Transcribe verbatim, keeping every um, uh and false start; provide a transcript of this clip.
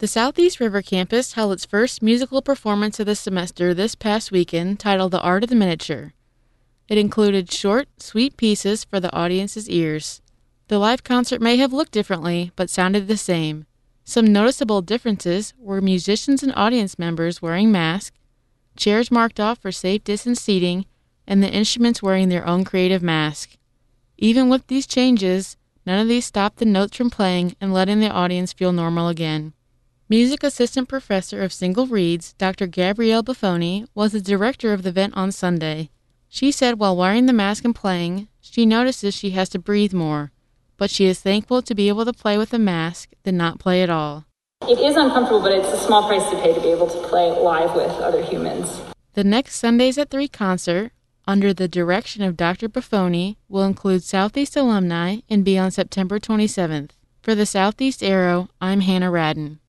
The Southeast River campus held its first musical performance of the semester this past weekend, titled The Art of the Miniature. It included short, sweet pieces for the audience's ears. The live concert may have looked differently, but sounded the same. Some noticeable differences were musicians and audience members wearing masks, chairs marked off for safe distance seating, and the instruments wearing their own creative mask. Even with these changes, none of these stopped the notes from playing and letting the audience feel normal again. Music Assistant Professor of Single Reeds, Doctor Gabrielle Buffoni, was the director of the event on Sunday. She said while wearing the mask and playing, she notices she has to breathe more, but she is thankful to be able to play with a mask than not play at all. It is uncomfortable, but it's a small price to pay to be able to play live with other humans. The next Sundays at three concert, under the direction of Doctor Buffoni, will include Southeast alumni and be on September twenty-seventh. For the Southeast Arrow, I'm Hannah Radden.